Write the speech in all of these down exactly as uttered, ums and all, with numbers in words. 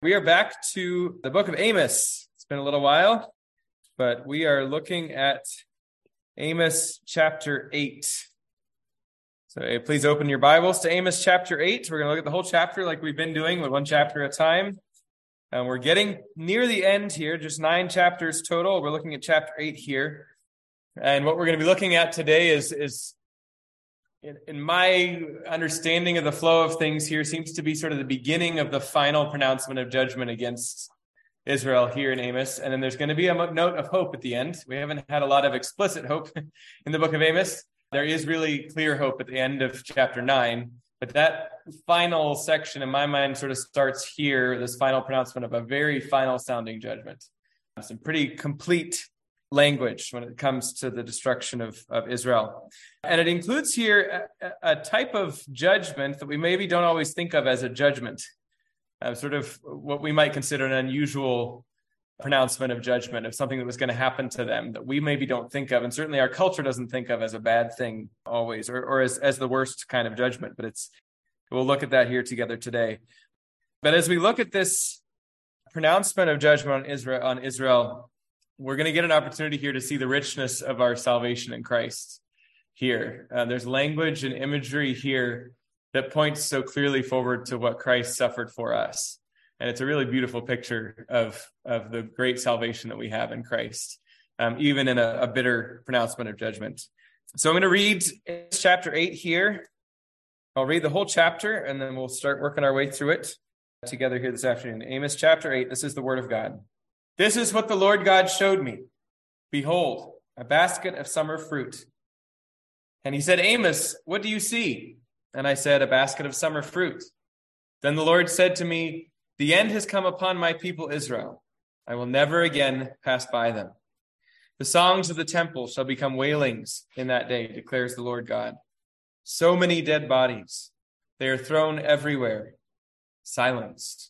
We are back to the book of Amos. It's been a little while, but we are looking at Amos chapter eight. So uh, please open your Bibles to Amos chapter eight. We're going to look at the whole chapter like we've been doing, with one chapter at a time. And we're getting near the end here, just nine chapters total. We're looking at chapter eight here. And what we're going to be looking at today is, is in, in my understanding of the flow of things here, seems to be sort of the beginning of the final pronouncement of judgment against Israel here in Amos. And then there's going to be a note of hope at the end. We haven't had a lot of explicit hope in the book of Amos. There is really clear hope at the end of chapter nine. But that final section, in my mind, sort of starts here, this final pronouncement of a very final sounding judgment. Some pretty complete language when it comes to the destruction of, of Israel. And it includes here a, a type of judgment that we maybe don't always think of as a judgment, uh, sort of what we might consider an unusual pronouncement of judgment, of something that was going to happen to them that we maybe don't think of, and certainly our culture doesn't think of as a bad thing always, or, or as, as the worst kind of judgment. But it's we'll look at that here together today. But as we look at this pronouncement of judgment on Israel, on Israel, we're going to get an opportunity here to see the richness of our salvation in Christ here. Uh, there's language and imagery here that points so clearly forward to what Christ suffered for us. And it's a really beautiful picture of, of the great salvation that we have in Christ, um, even in a, a bitter pronouncement of judgment. So I'm going to read chapter eight here. I'll read the whole chapter, and then we'll start working our way through it together here this afternoon. Amos chapter eight, this is the word of God. This is what the Lord God showed me. Behold, a basket of summer fruit. And he said, Amos, what do you see? And I said, a basket of summer fruit. Then the Lord said to me, the end has come upon my people Israel. I will never again pass by them. The songs of the temple shall become wailings in that day, declares the Lord God. So many dead bodies. They are thrown everywhere, silenced.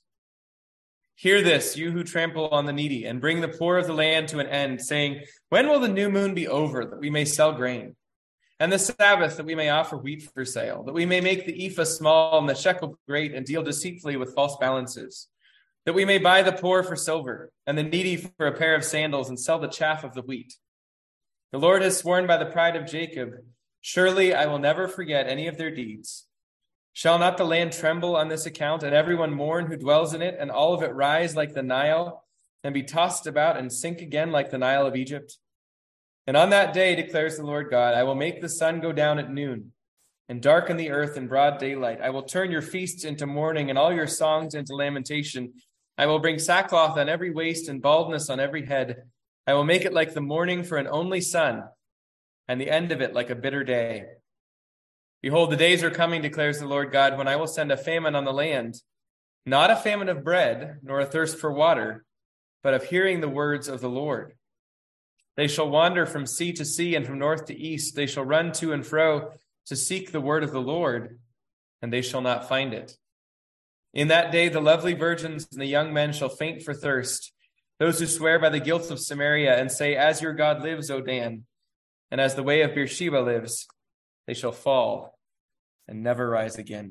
Hear this, you who trample on the needy, and bring the poor of the land to an end, saying, when will the new moon be over, that we may sell grain? And the Sabbath, that we may offer wheat for sale, that we may make the ephah small and the shekel great, and deal deceitfully with false balances, that we may buy the poor for silver, and the needy for a pair of sandals, and sell the chaff of the wheat. The Lord has sworn by the pride of Jacob, surely I will never forget any of their deeds. Shall not the land tremble on this account, and everyone mourn who dwells in it, and all of it rise like the Nile, and be tossed about and sink again like the Nile of Egypt? And on that day, declares the Lord God, I will make the sun go down at noon, and darken the earth in broad daylight. I will turn your feasts into mourning, and all your songs into lamentation. I will bring sackcloth on every waist, and baldness on every head. I will make it like the morning for an only son, and the end of it like a bitter day. Behold, the days are coming, declares the Lord God, when I will send a famine on the land, not a famine of bread, nor a thirst for water, but of hearing the words of the Lord. They shall wander from sea to sea and from north to east. They shall run to and fro to seek the word of the Lord, and they shall not find it. In that day, the lovely virgins and the young men shall faint for thirst, those who swear by the guilt of Samaria and say, as your God lives, O Dan, and as the way of Beersheba lives, they shall fall and never rise again.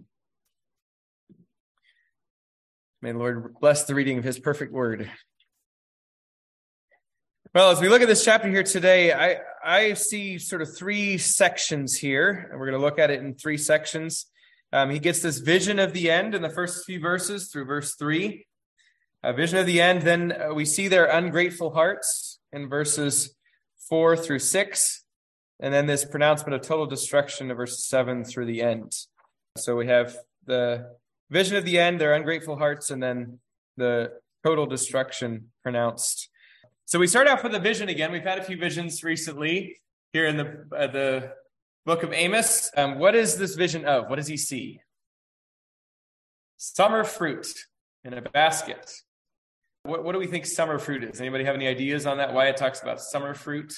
May the Lord bless the reading of his perfect word. Well, as we look at this chapter here today, I, I see sort of three sections here, and we're going to look at it in three sections. Um, he gets this vision of the end in the first few verses through verse three. A vision of the end, then uh, we see their ungrateful hearts in verses four through six. And then this pronouncement of total destruction of verse seven through the end. So we have the vision of the end, their ungrateful hearts, and then the total destruction pronounced. So we start off with a vision again. We've had a few visions recently here in the uh, the book of Amos. Um, what is this vision of? What does he see? Summer fruit in a basket. What, what do we think summer fruit is? Anybody have any ideas on that? Why it talks about summer fruit?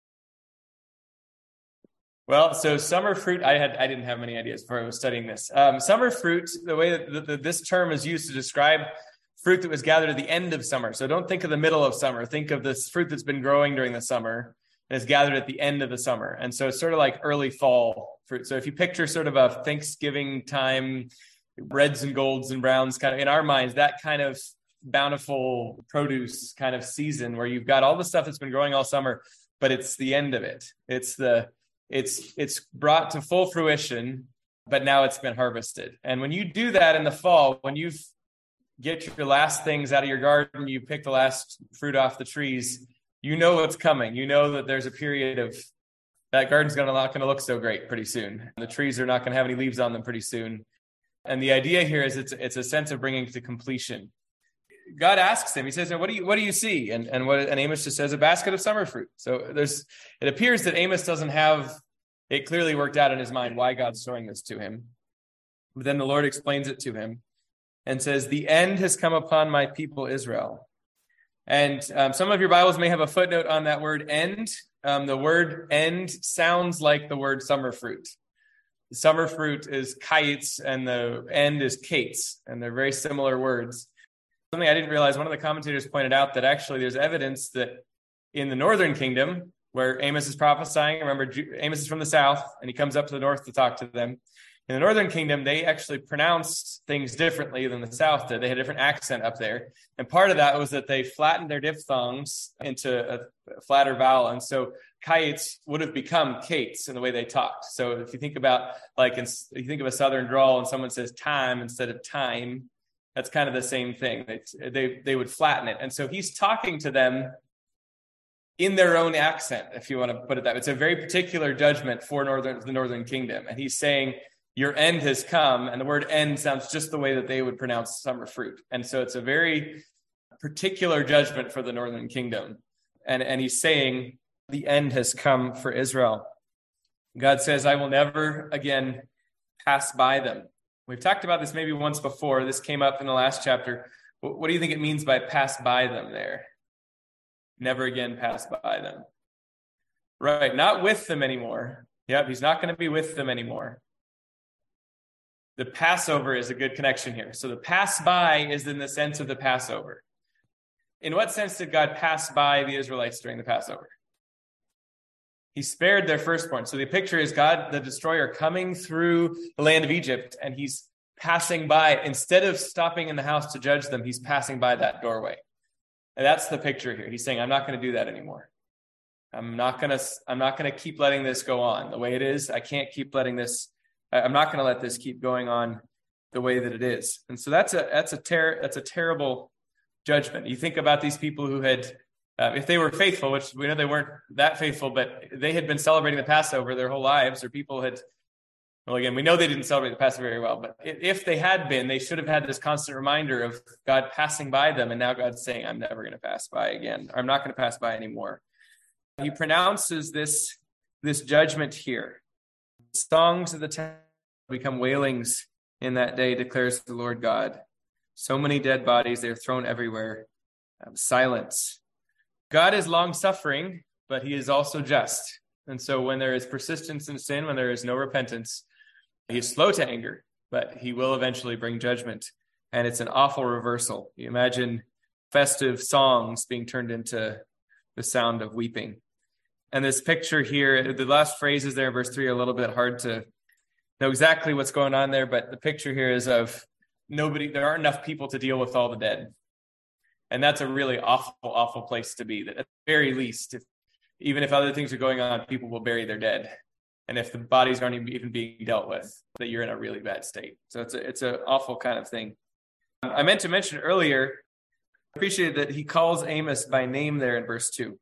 Well, so summer fruit, I had I didn't have many ideas before I was studying this. Um, summer fruit, the way that the, the, this term is used to describe fruit that was gathered at the end of summer. So don't think of the middle of summer. Think of this fruit that's been growing during the summer and is gathered at the end of the summer. And so it's sort of like early fall fruit. So if you picture sort of a Thanksgiving time, reds and golds and browns kind of in our minds, that kind of bountiful produce kind of season where you've got all the stuff that's been growing all summer, but it's the end of it. It's the it's it's brought to full fruition, but now it's been harvested. And when you do that in the fall, when you get your last things out of your garden, you pick the last fruit off the trees, you know what's coming. You know that there's a period of that garden's gonna not going to look so great pretty soon. The trees are not going to have any leaves on them pretty soon. And the idea here is it's it's a sense of bringing to completion. God asks him, he says, what do you what do you see? And and what and Amos just says, a basket of summer fruit. So there's it appears that Amos doesn't have it clearly worked out in his mind why God's showing this to him. But then the Lord explains it to him and says, the end has come upon my people Israel. And um, some of your Bibles may have a footnote on that word end. Um, the word end sounds like the word summer fruit. The summer fruit is kites and the end is kates, and they're very similar words. Something I didn't realize, one of the commentators pointed out that actually there's evidence that in the northern kingdom, where Amos is prophesying, remember Amos is from the south, and he comes up to the north to talk to them. In the northern kingdom, they actually pronounced things differently than the south did. They had a different accent up there. And part of that was that they flattened their diphthongs into a flatter vowel. And so kites would have become kates in the way they talked. So if you think about, like, in, if you think of a southern drawl and someone says time instead of time, that's kind of the same thing. They, they, they would flatten it. And so he's talking to them in their own accent, if you want to put it that way. It's a very particular judgment for northern, the northern kingdom. And he's saying, your end has come, and the word end sounds just the way that they would pronounce summer fruit. And so it's a very particular judgment for the northern kingdom. And, and he's saying the end has come for Israel. God says, I will never again pass by them. We've talked about this maybe once before. This came up in the last chapter. What do you think it means by pass by them there? Never again pass by them. Right, not with them anymore. Yep, he's not going to be with them anymore. The Passover is a good connection here. So the pass by is in the sense of the Passover. In what sense did God pass by the Israelites during the Passover? He spared their firstborn. So the picture is God, the destroyer, coming through the land of Egypt, and he's passing by. Instead of stopping in the house to judge them, he's passing by that doorway. And that's the picture here. He's saying, I'm not going to do that anymore. I'm not going to, I'm not going to keep letting this go on the way it is. I can't keep letting this I'm not going to let this keep going on the way that it is. And so that's a that's a ter- that's a terrible judgment. You think about these people who had, uh, if they were faithful, which we know they weren't that faithful, but they had been celebrating the Passover their whole lives, or people had, well, again, we know they didn't celebrate the Passover very well, but if they had been, they should have had this constant reminder of God passing by them. And now God's saying, I'm never going to pass by again. I'm not going to pass by anymore. He pronounces this, this judgment here. Songs of the temple become wailings in that day, declares the Lord God. So many dead bodies, they're thrown everywhere. Um, silence. God is long-suffering, but he is also just. And so when there is persistence in sin, when there is no repentance, he is slow to anger, but he will eventually bring judgment. And it's an awful reversal. You imagine festive songs being turned into the sound of weeping. And this picture here, the last phrases there in verse three are a little bit hard to know exactly what's going on there, but the picture here is of nobody, there aren't enough people to deal with all the dead. And that's a really awful, awful place to be. That at the very least, if, even if other things are going on, people will bury their dead. And if the bodies aren't even being dealt with, that you're in a really bad state. So it's a, it's an awful kind of thing. I meant to mention earlier, I appreciate that he calls Amos by name there in verse two.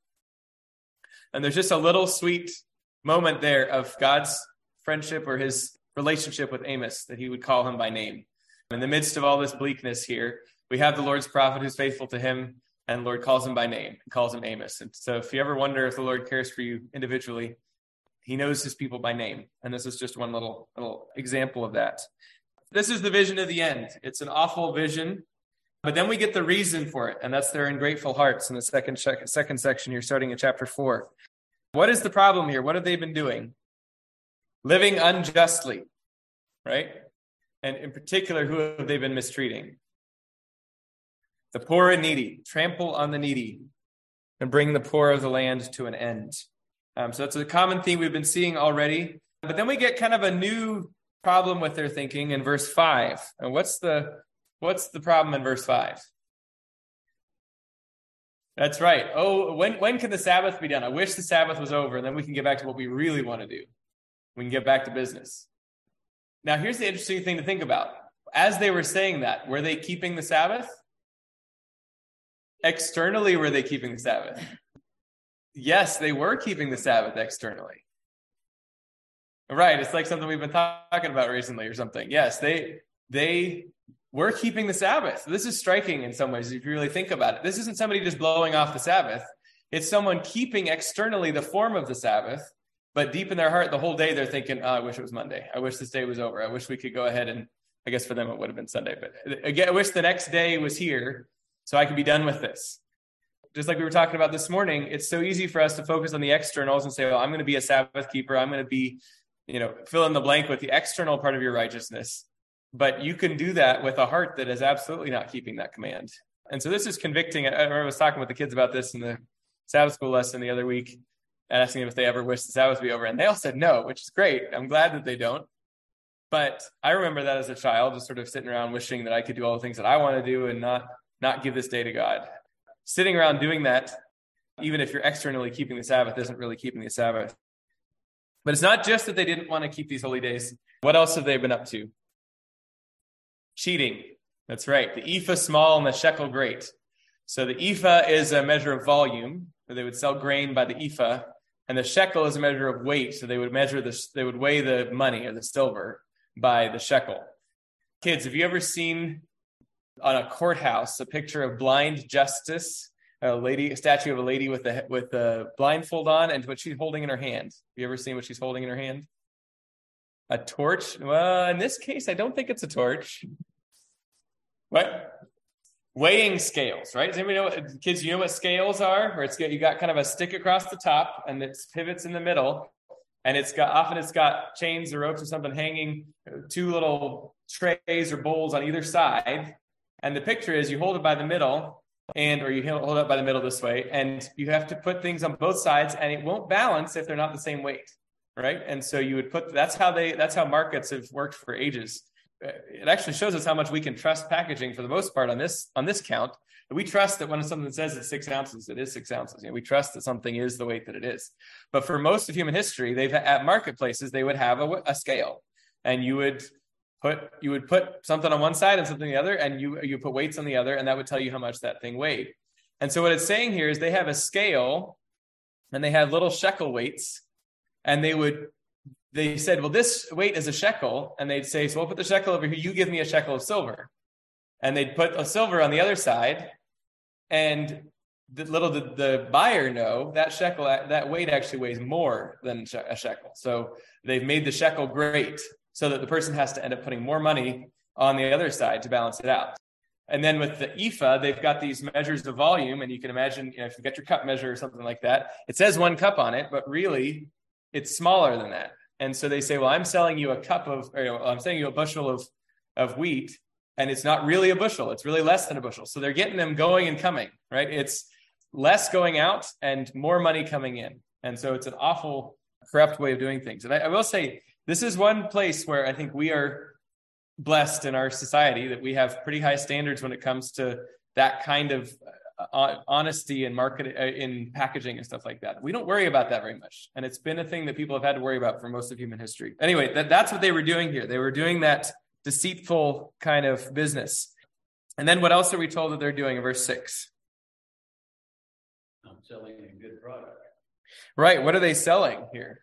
And there's just a little sweet moment there of God's friendship or his relationship with Amos, that he would call him by name. In the midst of all this bleakness here, we have the Lord's prophet who's faithful to him, and the Lord calls him by name, calls him Amos. And so if you ever wonder if the Lord cares for you individually, he knows his people by name. And this is just one little, little example of that. This is the vision of the end. It's an awful vision. But then we get the reason for it, and that's their ungrateful hearts in the second, second section here, starting in chapter four. What is the problem here? What have they been doing? Living unjustly, right? And in particular, who have they been mistreating? The poor and needy. Trample on the needy and bring the poor of the land to an end. Um, so that's a common theme we've been seeing already. But then we get kind of a new problem with their thinking in verse five. And what's the What's the problem in verse five? That's right. Oh, when, when can the Sabbath be done? I wish the Sabbath was over, and then we can get back to what we really want to do. We can get back to business. Now, here's the interesting thing to think about. As they were saying that, were they keeping the Sabbath? Externally, were they keeping the Sabbath? Yes, they were keeping the Sabbath externally. Right, it's like something we've been talking about recently or something. Yes, they they were keeping the Sabbath. This is striking in some ways if you really think about it. This isn't somebody just blowing off the Sabbath. It's someone keeping externally the form of the Sabbath, but deep in their heart the whole day they're thinking, oh, I wish it was Monday. I wish this day was over. I wish we could go ahead and, I guess for them it would have been Sunday, but again, I wish the next day was here so I could be done with this. Just like we were talking about this morning, it's so easy for us to focus on the externals and say, well, I'm going to be a Sabbath keeper. I'm going to be, you know, fill in the blank with the external part of your righteousness. But you can do that with a heart that is absolutely not keeping that command. And so this is convicting. I remember I was talking with the kids about this in the Sabbath school lesson the other week, asking them if they ever wish the Sabbath to be over. And they all said no, which is great. I'm glad that they don't. But I remember that as a child, just sort of sitting around wishing that I could do all the things that I want to do and not, not give this day to God. Sitting around doing that, even if you're externally keeping the Sabbath, isn't really keeping the Sabbath. But it's not just that they didn't want to keep these holy days. What else have they been up to? Cheating. That's right. The ephah small and the shekel great. So the ephah is a measure of volume, where they would sell grain by the ephah, and the shekel is a measure of weight. So they would measure this, they would weigh the money or the silver by the shekel. Kids, have you ever seen on a courthouse a picture of blind justice, a lady, a statue of a lady with a with a blindfold on, and what she's holding in her hand? Have you ever seen what she's holding in her hand? A torch? Well, in this case, I don't think it's a torch. What? Weighing scales, right? Does anybody know what, kids, you know what scales are? Where it's got, you got kind of a stick across the top and it pivots in the middle. And it's got, often it's got chains or ropes or something hanging, two little trays or bowls on either side. And the picture is you hold it by the middle and, or you hold it by the middle this way, and you have to put things on both sides and it won't balance if they're not the same weight. Right. And so you would put, that's how they, that's how markets have worked for ages. It actually shows us how much we can trust packaging for the most part on this, on this count. We trust that when something says it's six ounces, it is six ounces. You know, we trust that something is the weight that it is. But for most of human history, they've at marketplaces, they would have a, a scale, and you would put, you would put something on one side and something on the other, and you, you put weights on the other, and that would tell you how much that thing weighed. And so what it's saying here is they have a scale and they have little shekel weights. And they would, they said, well, this weight is a shekel. And they'd say, so we'll put the shekel over here. You give me a shekel of silver. And they'd put a silver on the other side. And the, little did the buyer know that shekel, that weight actually weighs more than a shekel. So they've made the shekel great so that the person has to end up putting more money on the other side to balance it out. And then with the ephah, they've got these measures of volume. And you can imagine, you know, if you've got your cup measure or something like that, it says one cup on it, but really, it's smaller than that. And so they say, well, I'm selling you a cup of, or you know, I'm selling you a bushel of, of wheat, and it's not really a bushel. It's really less than a bushel. So they're getting them going and coming, right? It's less going out and more money coming in. And so it's an awful, corrupt way of doing things. And I, I will say, this is one place where I think we are blessed in our society, that we have pretty high standards when it comes to that kind of Uh, honesty and market uh, in packaging and stuff like that. We don't worry about that very much. And it's been a thing that people have had to worry about for most of human history. Anyway, that, that's what they were doing here. They were doing that deceitful kind of business. And then what else are we told that they're doing in verse six? I'm selling a good product. Right. What are they selling here?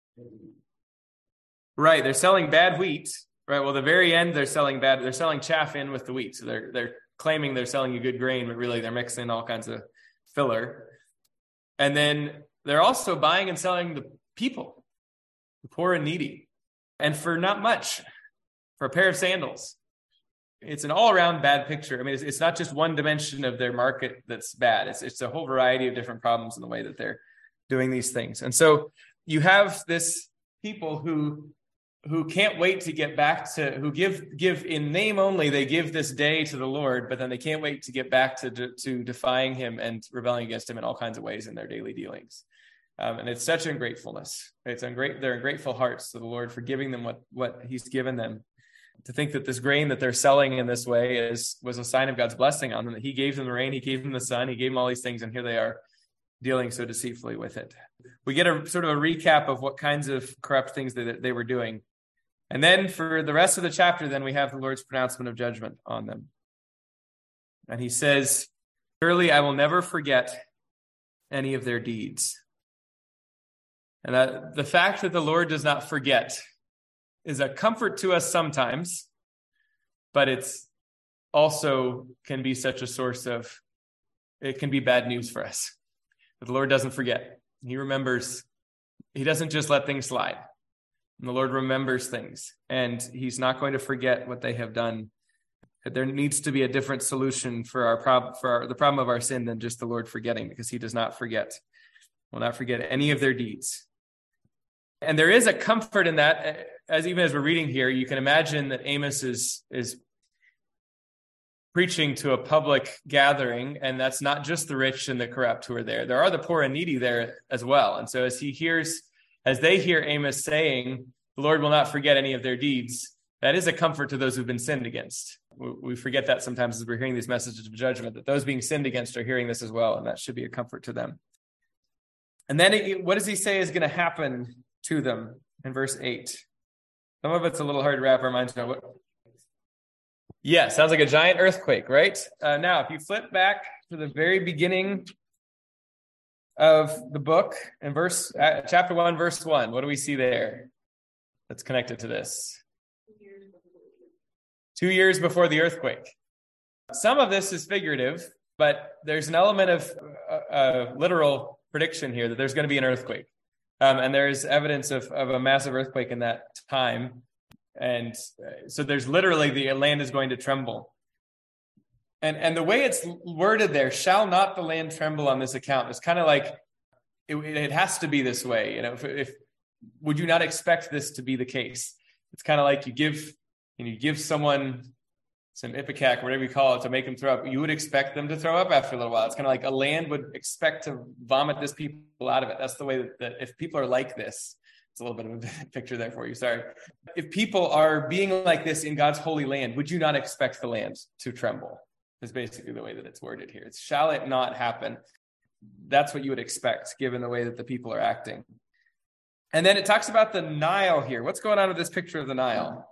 Right. They're selling bad wheat. Right. Well, the very end, they're selling bad. They're selling chaff in with the wheat. So they're, they're, claiming they're selling you good grain, but really they're mixing all kinds of filler. And then they're also buying and selling the people, the poor and needy, and for not much, for a pair of sandals. It's an all-around bad picture. I mean, it's, it's not just one dimension of their market that's bad. It's, it's a whole variety of different problems in the way that they're doing these things. And so you have this people who who can't wait to get back to, who give, give in name only, they give this day to the Lord, but then they can't wait to get back to, to, to defying him and rebelling against him in all kinds of ways in their daily dealings. Um, and it's such ungratefulness. It's ungrat- they're ungrateful hearts to the Lord for giving them what, what he's given them. To think that this grain that they're selling in this way is was a sign of God's blessing on them, that he gave them the rain, he gave them the sun, he gave them all these things, and here they are dealing so deceitfully with it. We get a sort of a recap of what kinds of corrupt things that they were doing. And then for the rest of the chapter, then we have the Lord's pronouncement of judgment on them. And he says, surely I will never forget any of their deeds. And that the fact that the Lord does not forget is a comfort to us sometimes, but it's also can be such a source of, it can be bad news for us. But the Lord doesn't forget. He remembers. He doesn't just let things slide. And the Lord remembers things, and he's not going to forget what they have done. There needs to be a different solution for our problem, for our, the problem of our sin than just the Lord forgetting, because he does not forget, will not forget any of their deeds. And there is a comfort in that, as even as we're reading here, you can imagine that Amos is, is preaching to a public gathering, and that's not just the rich and the corrupt who are there. There are the poor and needy there as well. And so as he hears, as they hear Amos saying, the Lord will not forget any of their deeds, that is a comfort to those who've been sinned against. We forget that sometimes as we're hearing these messages of judgment, that those being sinned against are hearing this as well, and that should be a comfort to them. And then it, what does he say is going to happen to them in verse eight? Some of it's a little hard to wrap our minds around. What? Yeah, sounds like a giant earthquake, right? Uh, now, if you flip back to the very beginning of the book, in verse uh, chapter one, verse one, what do we see there that's connected to this? Two years before the earthquake. Some of this is figurative, but there's an element of uh, uh, literal prediction here that there's going to be an earthquake. Um, and there's evidence of, of a massive earthquake in that time. And uh, so there's literally the land is going to tremble. And and the way it's worded there, shall not the land tremble on this account, it's kind of like it, it has to be this way. You know, if, if would you not expect this to be the case? It's kind of like you give and you give someone some ipecac, whatever you call it, to make them throw up. You would expect them to throw up after a little while. It's kind of like a land would expect to vomit this people out of it. That's the way that, that if people are like this, it's a little bit of a picture there for you. Sorry. If people are being like this in God's holy land, would you not expect the land to tremble? Is basically the way that it's worded here. It's shall it not happen? That's what you would expect, given the way that the people are acting. And then it talks about the Nile here. What's going on with this picture of the Nile?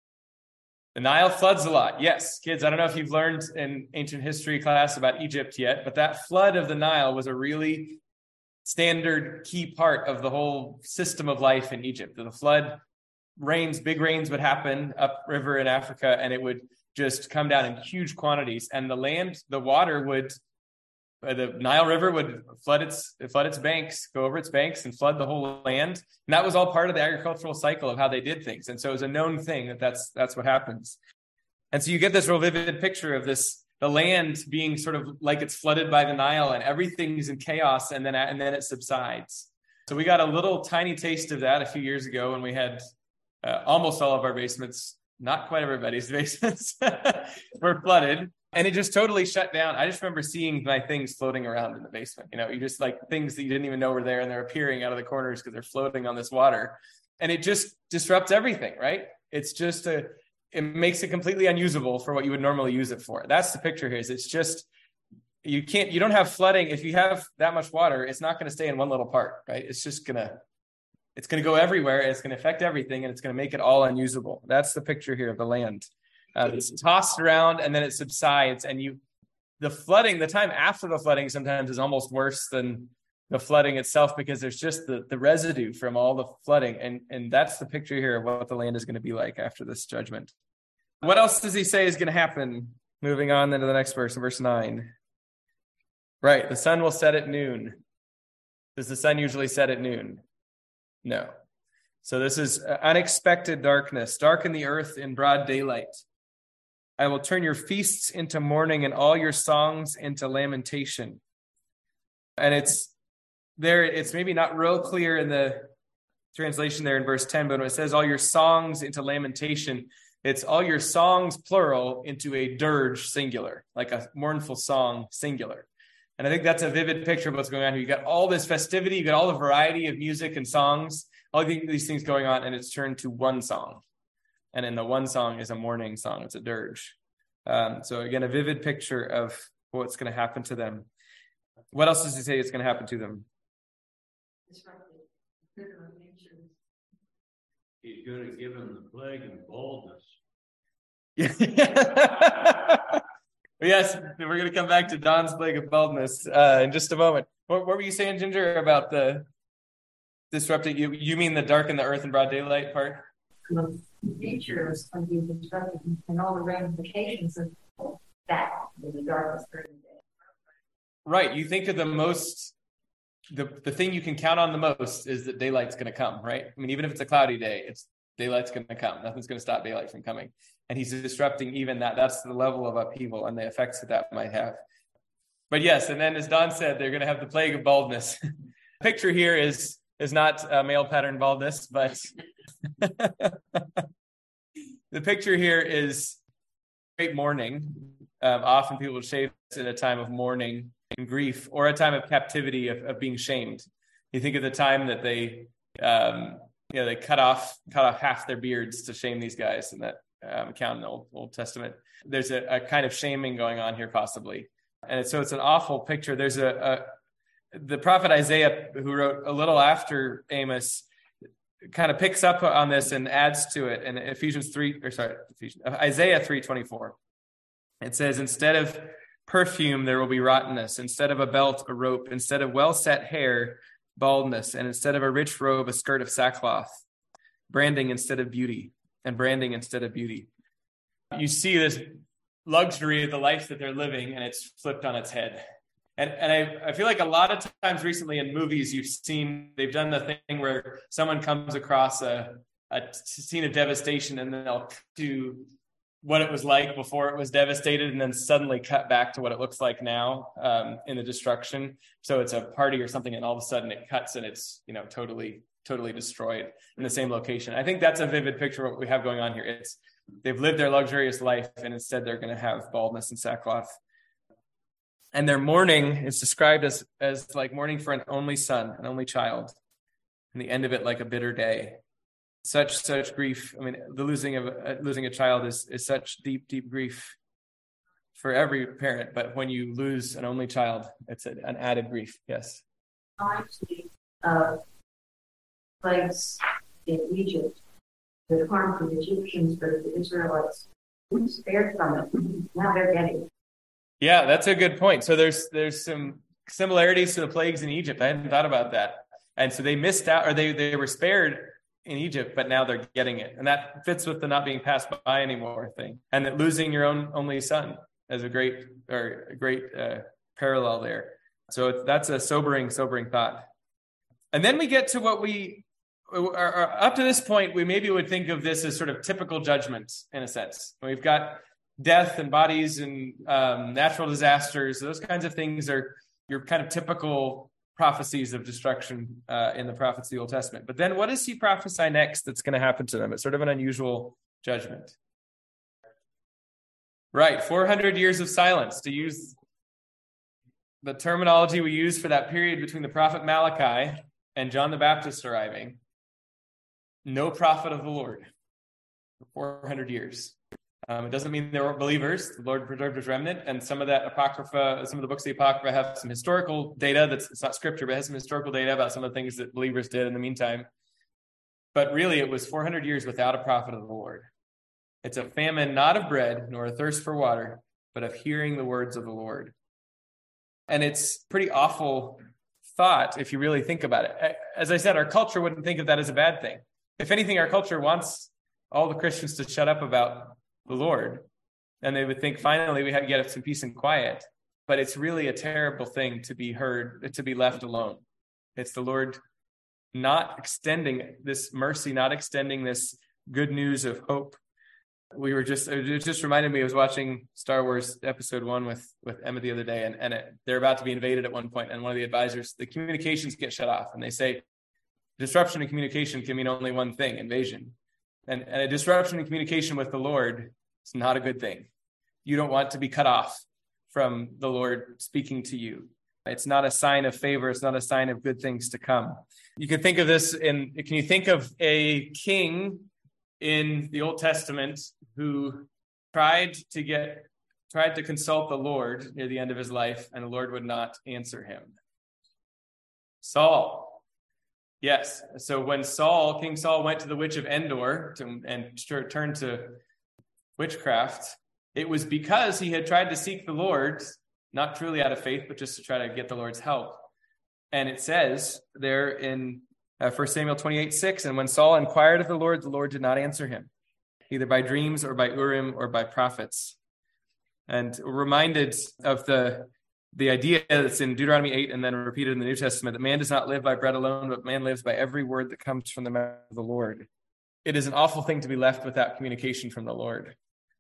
The Nile floods a lot. Yes, kids, I don't know if you've learned in ancient history class about Egypt yet, but that flood of the Nile was a really standard key part of the whole system of life in Egypt. The flood rains, big rains would happen upriver in Africa, and it would just come down in huge quantities. And the land, the water would, uh, the Nile River would flood its flood its banks, go over its banks and flood the whole land. And that was all part of the agricultural cycle of how they did things. And so it was a known thing that that's, that's what happens. And so you get this real vivid picture of this, the land being sort of like it's flooded by the Nile and everything's in chaos, and then, and then it subsides. So we got a little tiny taste of that a few years ago when we had uh, almost all of our basements, not quite everybody's basements, were flooded. And it just totally shut down. I just remember seeing my things floating around in the basement. You know, you just like things that you didn't even know were there, and they're appearing out of the corners because they're floating on this water. And it just disrupts everything, right? It's just a, it makes it completely unusable for what you would normally use it for. That's the picture here. Is it's just, you can't, you don't have flooding. If you have that much water, it's not going to stay in one little part, right? It's just going to, it's going to go everywhere. It's going to affect everything, and it's going to make it all unusable. That's the picture here of the land. Uh, it's tossed around and then it subsides, and you, the flooding, the time after the flooding sometimes is almost worse than the flooding itself, because there's just the, the residue from all the flooding. And, and that's the picture here of what the land is going to be like after this judgment. What else does he say is going to happen? Moving on into the next verse, verse nine. Right. The sun will set at noon. Does the sun usually set at noon? No. So this is unexpected darkness. Darken the earth in broad daylight. I will turn your feasts into mourning and all your songs into lamentation. And it's there, it's maybe not real clear in the translation there in verse ten, but when it says all your songs into lamentation, it's all your songs, plural, into a dirge, singular, like a mournful song, singular. And I think that's a vivid picture of what's going on here. You got all this festivity, you got all the variety of music and songs, all these things going on, and it's turned to one song. And in the one song is a mourning song. It's a dirge. Um, so again, a vivid picture of what's going to happen to them. What else does he say is going to happen to them? He's going to give them the plague of boldness. Yes, we're going to come back to Don's plague of baldness uh, in just a moment. What, what were you saying, Ginger, about the disrupting? You you mean the dark in the earth and broad daylight part? The features of the disrupted and all the ramifications of that in the darkness during the day. Right. You think of the most, the, the thing you can count on the most is that daylight's going to come, right? I mean, even if it's a cloudy day, it's daylight's going to come. Nothing's going to stop daylight from coming. And he's disrupting even that. That's the level of upheaval and the effects that that might have. But yes, and then as Don said, they're going to have the plague of baldness. Picture here is is not uh, male pattern baldness, but the picture here is great mourning. Um, often people shave in a time of mourning and grief, or a time of captivity, of, of being shamed. You think of the time that they, um, you know, they cut off cut off half their beards to shame these guys in that um, account in the Old, Old Testament. There's a, a kind of shaming going on here, possibly, and so it's an awful picture. There's a, a the prophet Isaiah, who wrote a little after Amos, kind of picks up on this and adds to it. In Ephesians three, or sorry, Ephesians, Isaiah three twenty-four, it says, "Instead of perfume, there will be rottenness. Instead of a belt, a rope. Instead of well-set hair, baldness. And instead of a rich robe, a skirt of sackcloth. Branding instead of beauty, and branding instead of beauty." You see this luxury of the life that they're living, and it's flipped on its head. And and I, I feel like a lot of times recently in movies, you've seen, they've done the thing where someone comes across a, a scene of devastation, and then they'll do what it was like before it was devastated, and then suddenly cut back to what it looks like now um, in the destruction. So it's a party or something, and all of a sudden it cuts and it's, you know, totally, totally destroyed in the same location. I think that's a vivid picture of what we have going on here. It's they've lived their luxurious life, and instead they're going to have baldness and sackcloth. And their mourning is described as, as like mourning for an only son, an only child, and the end of it like a bitter day. Such, such grief. I mean, the losing of uh, losing a child is, is such deep, deep grief for every parent. But when you lose an only child, it's a, an added grief. Yes. Actually, uh, plagues in Egypt that harmed the Egyptians, but the Israelites were spared from it. Now they're getting it. Yeah, that's a good point. So there's there's some similarities to the plagues in Egypt. I hadn't thought about that. And so they missed out, or they they were spared in Egypt, but now they're getting it. And that fits with the not being passed by anymore thing. And that losing your own only son as a great, or a great uh, parallel there. So it's, that's a sobering, sobering thought. And then we get to what we, are, are, up to this point, we maybe would think of this as sort of typical judgment in a sense. We've got death and bodies and um, natural disasters. Those kinds of things are your kind of typical prophecies of destruction uh, in the prophets of the Old Testament. But then what does he prophesy next that's going to happen to them? It's sort of an unusual judgment. Right, four hundred years of silence, to use the terminology we use for that period between the prophet Malachi and John the Baptist arriving. No prophet of the Lord for four hundred years. Um, it doesn't mean they weren't believers. The Lord preserved his remnant, and some of that Apocrypha, some of the books of the Apocrypha have some historical data that's, it's not scripture, but has some historical data about some of the things that believers did in the meantime. But really, it was four hundred years without a prophet of the Lord. It's a famine, not of bread, nor a thirst for water, but of hearing the words of the Lord. And it's pretty awful thought if you really think about it. As I said, our culture wouldn't think of that as a bad thing. If anything, our culture wants all the Christians to shut up about the Lord, and they would think finally we have to get some peace and quiet. But it's really a terrible thing to be heard, to be left alone. It's the Lord not extending this mercy, not extending this good news of hope. We were just, it just reminded me, I was watching Star Wars Episode One with, with Emma the other day, and, and it, they're about to be invaded at one point, and one of the advisors, the communications get shut off, and they say, disruption in communication can mean only one thing: invasion. And, and a disruption in communication with the Lord is not a good thing. You don't want to be cut off from the Lord speaking to you. It's not a sign of favor. It's not a sign of good things to come. You can think of this in, can you think of a king in the Old Testament who tried to get, tried to consult the Lord near the end of his life, and the Lord would not answer him? Saul. Yes. So when Saul, King Saul, went to the witch of Endor to, and turned to witchcraft, it was because he had tried to seek the Lord, not truly out of faith, but just to try to get the Lord's help. And it says there in uh, First Samuel twenty-eight six, and when Saul inquired of the Lord, the Lord did not answer him, either by dreams or by Urim or by prophets. And we're reminded of the, the idea that's in Deuteronomy eight and then repeated in the New Testament, that man does not live by bread alone, but man lives by every word that comes from the mouth of the Lord. It is an awful thing to be left without communication from the Lord.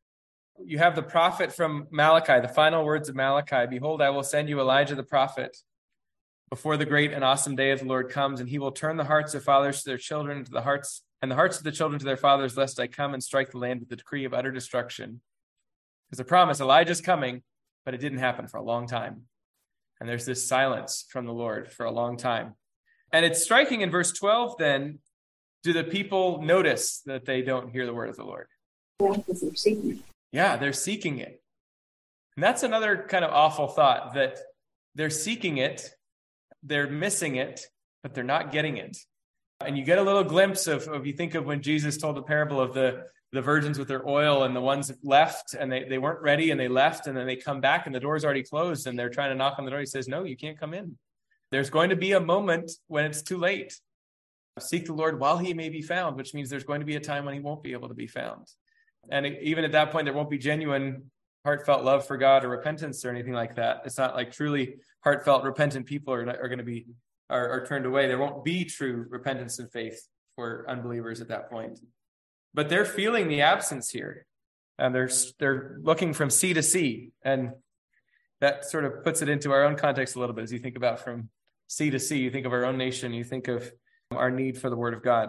You have the prophet from Malachi, the final words of Malachi. Behold, I will send you Elijah the prophet before the great and awesome day of the Lord comes, and he will turn the hearts of fathers to their children, to the hearts, and the hearts of the children to their fathers, lest I come and strike the land with the decree of utter destruction. There's a promise, Elijah's coming, but it didn't happen for a long time. And there's this silence from the Lord for a long time. And it's striking in verse twelve then, do the people notice that they don't hear the word of the Lord? Yeah, because they're seeking it. Yeah, they're seeking it. And that's another kind of awful thought, that they're seeking it, they're missing it, but they're not getting it. And you get a little glimpse of, of you think of when Jesus told the parable of the, the virgins with their oil and the ones left and they, they weren't ready and they left, and then they come back and the door's already closed and they're trying to knock on the door. He says, no, you can't come in. There's going to be a moment when it's too late. Seek the Lord while he may be found, which means there's going to be a time when he won't be able to be found. And even at that point, there won't be genuine, heartfelt love for God or repentance or anything like that. It's not like truly heartfelt, repentant people are, are going to be are, are turned away. There won't be true repentance and faith for unbelievers at that point. But they're feeling the absence here, and they're they're looking from sea to sea, and that sort of puts it into our own context a little bit. As you think about from sea to sea, you think of our own nation, you think of our need for the Word of God.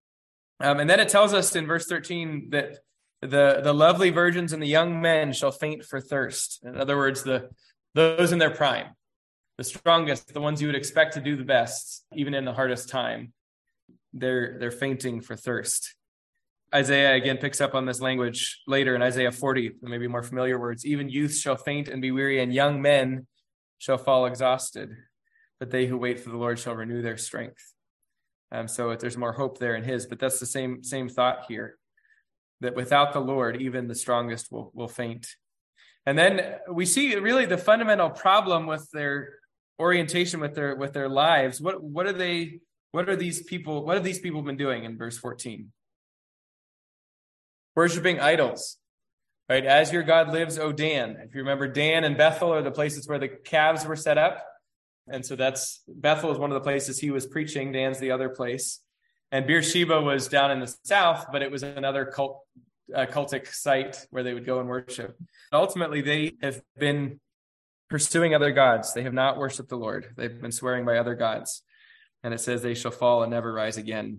Um, and then it tells us in verse thirteen that The, the lovely virgins and the young men shall faint for thirst. In other words, the those in their prime, the strongest, the ones you would expect to do the best, even in the hardest time, they're they're fainting for thirst. Isaiah again picks up on this language later in Isaiah forty, maybe more familiar words. Even youths shall faint and be weary, and young men shall fall exhausted. But they who wait for the Lord shall renew their strength. Um, so there's more hope there in his, but that's the same same thought here. That without the Lord, even the strongest will, will faint. And then we see really the fundamental problem with their orientation, with their with their lives. What what are they? What are these people? What have these people been doing in verse fourteen? Worshipping idols, right? As your God lives, O Dan. If you remember, Dan and Bethel are the places where the calves were set up, and so that's Bethel is one of the places he was preaching. Dan's the other place. And Beersheba was down in the south, but it was another cult, uh, cultic site where they would go and worship. Ultimately, they have been pursuing other gods. They have not worshipped the Lord. They've been swearing by other gods. And it says they shall fall and never rise again.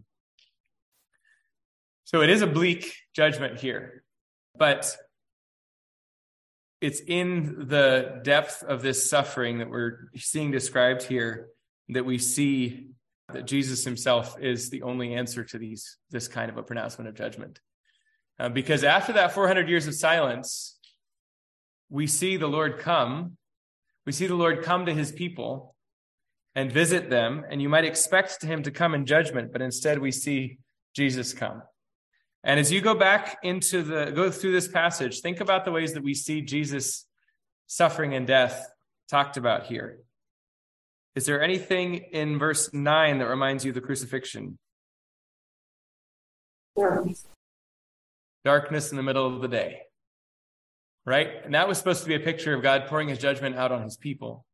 So it is a bleak judgment here, but it's in the depth of this suffering that we're seeing described here that we see that Jesus himself is the only answer to these this kind of a pronouncement of judgment. Uh, because after that four hundred years of silence, we see the Lord come. We see the Lord come to his people and visit them. And you might expect him to come in judgment, but instead we see Jesus come. And as you go back into the, go through this passage, think about the ways that we see Jesus' suffering and death talked about here. Is there anything in verse nine that reminds you of the crucifixion? Darkness. Darkness in the middle of the day, right? And that was supposed to be a picture of God pouring his judgment out on his people.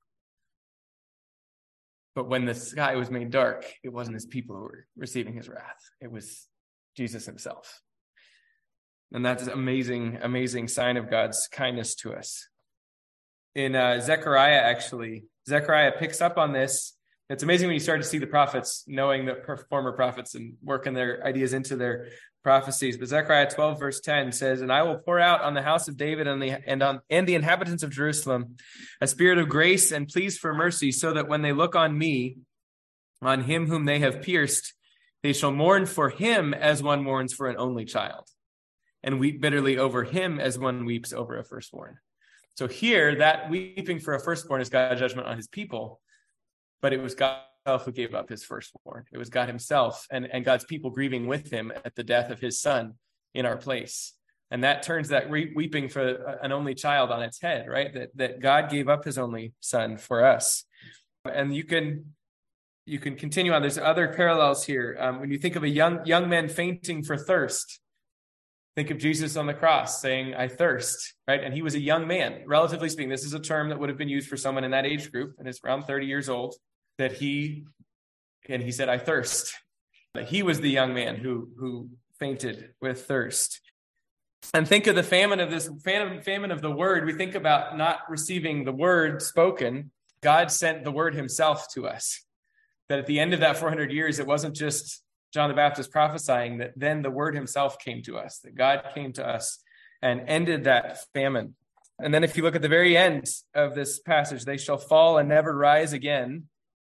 But when the sky was made dark, it wasn't his people who were receiving his wrath. It was Jesus himself. And that's an amazing, amazing sign of God's kindness to us. In uh, Zechariah, actually, Zechariah picks up on this. It's amazing when you start to see the prophets knowing the former prophets and working their ideas into their prophecies. But Zechariah twelve verse ten says, "And I will pour out on the house of David and the and on and the inhabitants of Jerusalem a spirit of grace and pleas for mercy, so that when they look on me, on him whom they have pierced, They shall mourn for him as one mourns for an only child, and weep bitterly over him as one weeps over a firstborn. So here, that weeping for a firstborn is God's judgment on his people, but it was God himself who gave up his firstborn. It was God himself and, and God's people grieving with him at the death of his son in our place. And that turns that re- weeping for an only child on its head, right? That, that God gave up his only son for us. And you can you can continue on. There's other parallels here. Um, when you think of a young young man fainting for thirst, think of Jesus on the cross saying, I thirst, right? And he was a young man, relatively speaking. This is a term that would have been used for someone in that age group, and it's around thirty years old, that he, and he said, I thirst. That he was the young man who, who fainted with thirst. And think of the famine of this, famine, famine of the word. We think about not receiving the word spoken. God sent the word himself to us. That at the end of that four hundred years, it wasn't just John the Baptist prophesying, that then the word himself came to us, that God came to us and ended that famine. And then if you look at the very end of this passage, they shall fall and never rise again.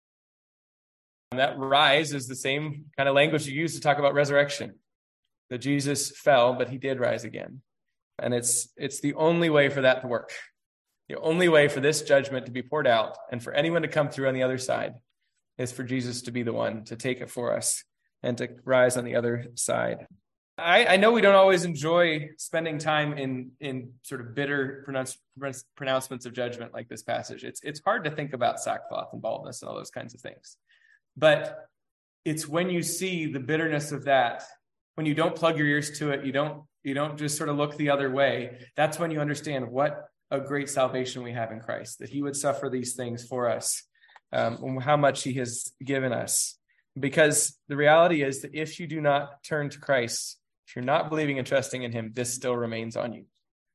And that rise is the same kind of language you use to talk about resurrection, that Jesus fell, but he did rise again. And it's it's the only way for that to work. The only way for this judgment to be poured out and for anyone to come through on the other side is for Jesus to be the one to take it for us and to rise on the other side. I, I know we don't always enjoy spending time in, in sort of bitter pronounce, pronouncements of judgment like this passage. It's, it's hard to think about sackcloth and baldness and all those kinds of things. But it's when you see the bitterness of that, when you don't plug your ears to it, you don't, you don't just sort of look the other way, that's when you understand what a great salvation we have in Christ, that he would suffer these things for us, um, how much he has given us. Because the reality is that if you do not turn to Christ, if you're not believing and trusting in him, this still remains on you.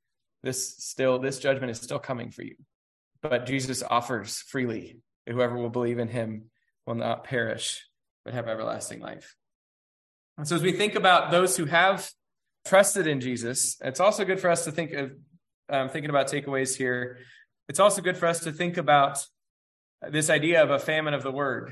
This still, this judgment is still coming for you. But Jesus offers freely that whoever will believe in him will not perish, but have everlasting life. And so as we think about those who have trusted in Jesus, it's also good for us to think of, um, thinking about takeaways here. It's also good for us to think about this idea of a famine of the word.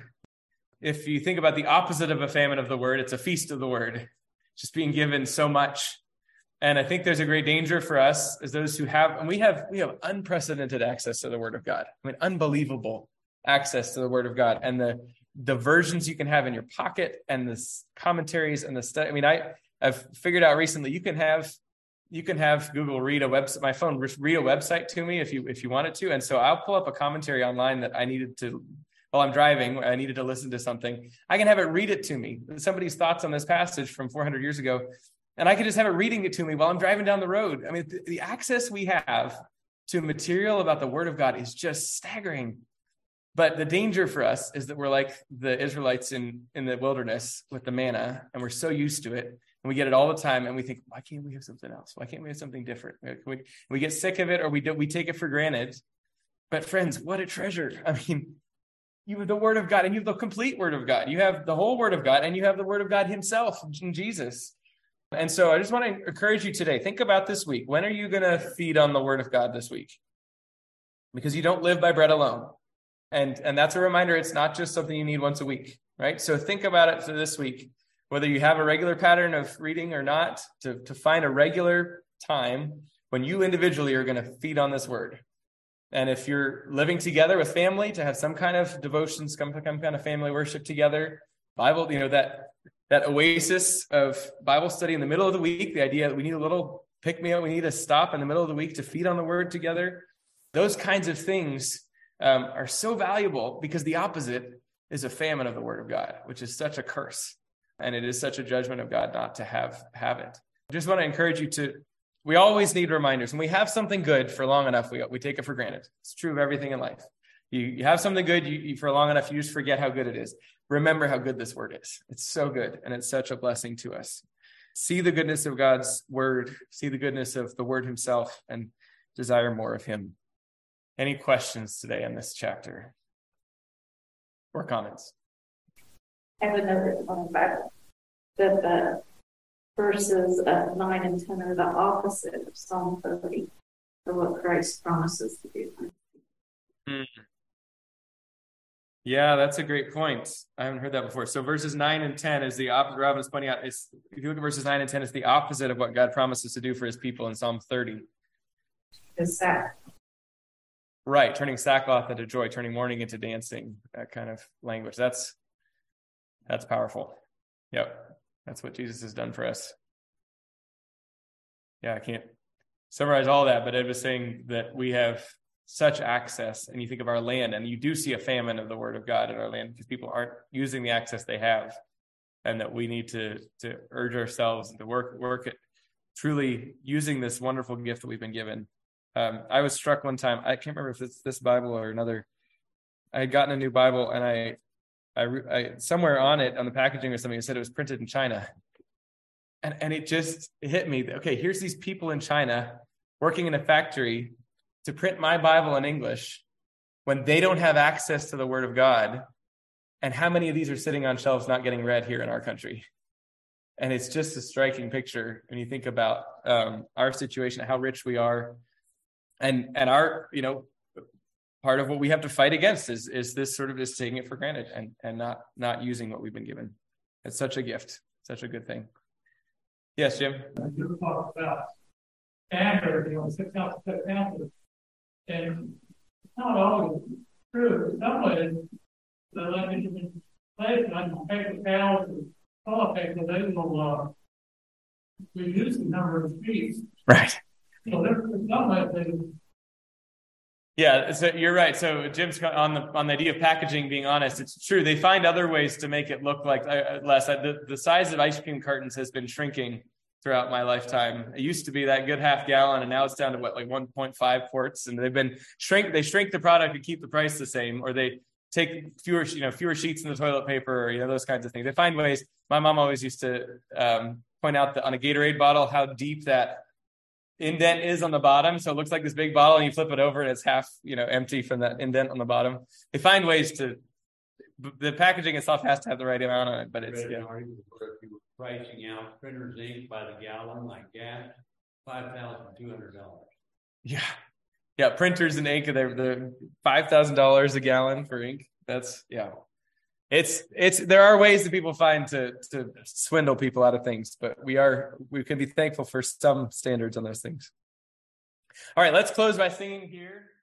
If you think about the opposite of a famine of the word, it's a feast of the word, just being given so much. And I think there's a great danger for us as those who have, and we have, we have unprecedented access to the word of God. I mean, unbelievable access to the word of God, and the, the versions you can have in your pocket and the commentaries and the stuff. I mean, I, I've figured out recently, you can have, you can have Google read a website, my phone read a website to me if you, if you wanted to. And so I'll pull up a commentary online that I needed to, while I'm driving, I needed to listen to something. I can have it read it to me, somebody's thoughts on this passage from four hundred years ago. And I can just have it reading it to me while I'm driving down the road. I mean, the, the access we have to material about the word of God is just staggering. But the danger for us is that we're like the Israelites in, in the wilderness with the manna, and we're so used to it, and we get it all the time, and we think, why can't we have something else? Why can't we have something different? We, we get sick of it, or we do, we take it for granted. But friends, what a treasure. I mean, you have the word of God, and you have the complete word of God. You have the whole word of God, and you have the word of God himself in Jesus. And so I just want to encourage you today, think about this week. When are you going to feed on the word of God this week? Because you don't live by bread alone. And, and that's a reminder, it's not just something you need once a week, right? So think about it for this week, whether you have a regular pattern of reading or not, to, to find a regular time when you individually are going to feed on this word. And if you're living together with family, to have some kind of devotions, some kind of family worship together, Bible, you know, that that oasis of Bible study in the middle of the week, the idea that we need a little pick-me-up, we need to stop in the middle of the week to feed on the word together. Those kinds of things um, are so valuable, because the opposite is a famine of the word of God, which is such a curse. And it is such a judgment of God not to have, have it. I just want to encourage you to, we always need reminders. When we have something good for long enough, we, we take it for granted. It's true of everything in life. You, you have something good you, you, for long enough, you just forget how good it is. Remember how good this word is. It's so good, and it's such a blessing to us. See the goodness of God's word, see the goodness of the word himself, and desire more of him. Any questions today in this chapter or comments? I have another on the Bible that the verses uh, nine and ten are the opposite of Psalm thirty, or what Christ promises to do. Mm. Yeah, that's a great point. I haven't heard that before. So verses nine and ten is the opposite. Robin is pointing out, is, if you look at verses nine and ten, it's the opposite of what God promises to do for his people in Psalm thirty. Is that Right, turning sackcloth into joy, turning mourning into dancing, that kind of language. That's that's powerful. Yep, that's what Jesus has done for us. Yeah, I can't summarize all that, but Ed was saying that we have such access, and you think of our land, and you do see a famine of the word of God in our land because people aren't using the access they have, and that we need to to urge ourselves and to work work at truly using this wonderful gift that we've been given. Um, I was struck one time. I can't remember if it's this Bible or another. I had gotten a new Bible, and I, I, I somewhere on it, on the packaging or something, it said it was printed in China. And and it just hit me. Okay, here's these people in China working in a factory to print my Bible in English when they don't have access to the Word of God. And how many of these are sitting on shelves not getting read here in our country? And it's just a striking picture when you think about um, our situation, how rich we are. And and our, you know, part of what we have to fight against is is this sort of just taking it for granted and, and not not using what we've been given. It's such a gift, such a good thing. Yes, Jim? You talk about standard, you know, six ounces, six ounces. And it's not always true. In some ways, the language is in place, like paper towels and toilet paper, they will uh, reduce the number of sheets. Right. So there's some ways they Yeah, so you're right. So Jim's on the on the idea of packaging. Being honest, it's true. They find other ways to make it look like uh, less. The the size of ice cream cartons has been shrinking throughout my lifetime. It used to be that good half gallon, and now it's down to what, like one point five quarts. And they've been shrink. They shrink the product to keep the price the same, or they take fewer, you know, fewer sheets in the toilet paper, or you know, those kinds of things. They find ways. My mom always used to um, point out that on a Gatorade bottle how deep that indent is on the bottom, so it looks like this big bottle, and you flip it over and it's half, you know, empty from that indent on the bottom. They find ways to, the packaging itself has to have the right amount on it, but it's, yeah. Pricing out printer's ink by the gallon like gas, five thousand two hundred dollars. Yeah, yeah, printers and ink, they're the five thousand dollars a gallon for ink. That's, yeah. It's it's there are ways that people find to to swindle people out of things, but we are we can be thankful for some standards on those things. All right, let's close by singing here.